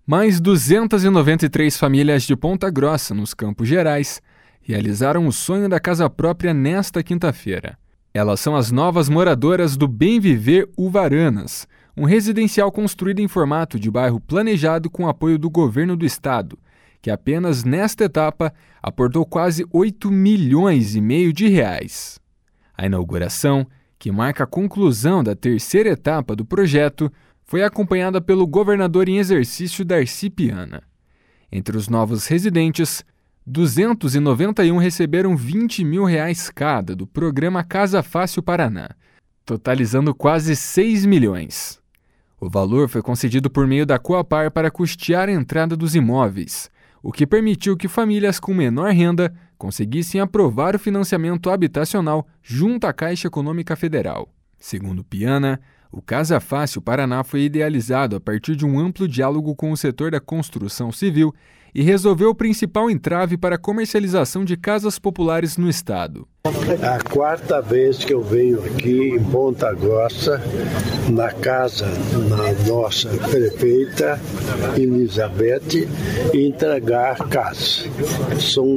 Mais 293 famílias de Ponta Grossa, nos Campos Gerais, realizaram o sonho da casa própria nesta quinta-feira. Elas são as novas moradoras do Bem Viver Uvaranas, um residencial construído em formato de bairro planejado com apoio do governo do estado, que apenas nesta etapa aportou quase 8,5 milhões de reais. A inauguração, que marca a conclusão da terceira etapa do projeto, foi acompanhada pelo governador em exercício Darcy Piana. Entre os novos residentes, 291 receberam R$20 mil cada do programa Casa Fácil Paraná, totalizando quase 6 milhões. O valor foi concedido por meio da Coapar para custear a entrada dos imóveis, o que permitiu que famílias com menor renda conseguissem aprovar o financiamento habitacional junto à Caixa Econômica Federal. Segundo Piana, o Casa Fácil Paraná foi idealizado a partir de um amplo diálogo com o setor da construção civil e resolveu o principal entrave para a comercialização de casas populares no estado. É a quarta vez que eu venho aqui em Ponta Grossa, na casa da nossa prefeita Elizabeth, entregar casas. São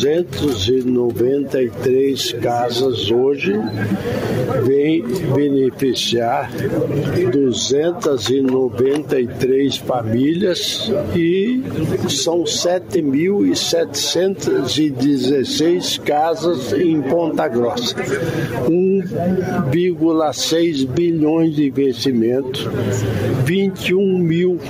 293 casas hoje, vem beneficiar 293 famílias e são 7.716 casas em Ponta Grossa, 1,6 bilhões de investimento, 21 mil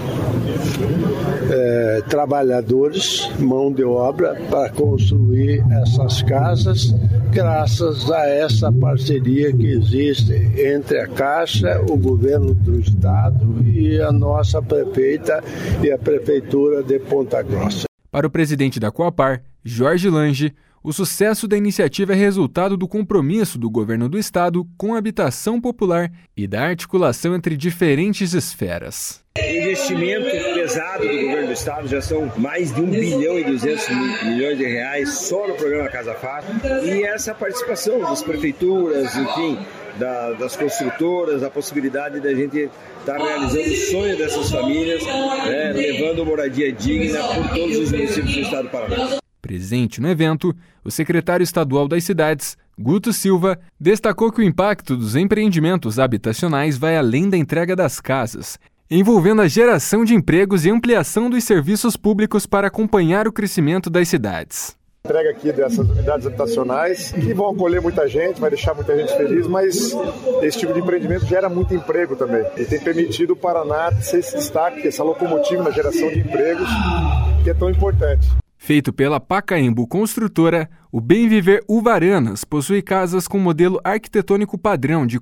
trabalhadores, mão de obra para construir essas casas, graças a essa parceria que existe entre a Caixa, o governo do estado e a nossa prefeita e a prefeitura de Ponta Grossa. Para o presidente da Coapar, Jorge Lange, o sucesso da iniciativa é resultado do compromisso do governo do estado com a habitação popular e da articulação entre diferentes esferas. O investimento pesado do governo do estado já são mais de 1 bilhão e 200 milhões de reais só no programa Casa Fácil, e essa participação das prefeituras, enfim, das construtoras, a possibilidade da gente estar realizando o sonho dessas famílias, levando moradia digna por todos os municípios do estado do Paraná. Presente no evento, o secretário estadual das cidades, Guto Silva, destacou que o impacto dos empreendimentos habitacionais vai além da entrega das casas, envolvendo a geração de empregos e ampliação dos serviços públicos para acompanhar o crescimento das cidades. Entrega aqui dessas unidades habitacionais que vão acolher muita gente, vai deixar muita gente feliz, mas esse tipo de empreendimento gera muito emprego também e tem permitido o Paraná ser esse destaque, essa locomotiva na geração de empregos que é tão importante. Feito pela Pacaembu Construtora, o Bem Viver Uvaranas possui casas com modelo arquitetônico padrão de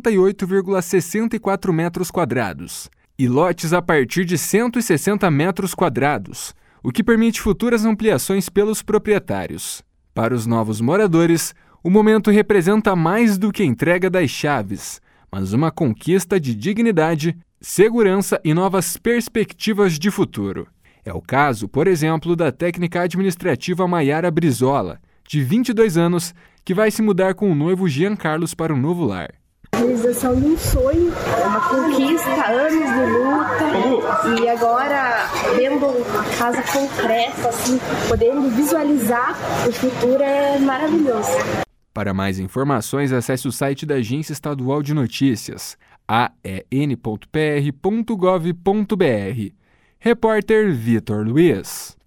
48,64 metros quadrados e lotes a partir de 160 metros quadrados, o que permite futuras ampliações pelos proprietários. Para os novos moradores, o momento representa mais do que a entrega das chaves, mas uma conquista de dignidade, segurança e novas perspectivas de futuro. É o caso, por exemplo, da técnica administrativa Maiara Brizola, de 22 anos, que vai se mudar com o noivo Jean Carlos para um novo lar. A realização de um sonho, uma conquista, anos de luta, e agora vendo a casa concreta, assim, podendo visualizar o futuro é maravilhoso. Para mais informações, acesse o site da Agência Estadual de Notícias, aen.pr.gov.br. Repórter Vitor Luiz.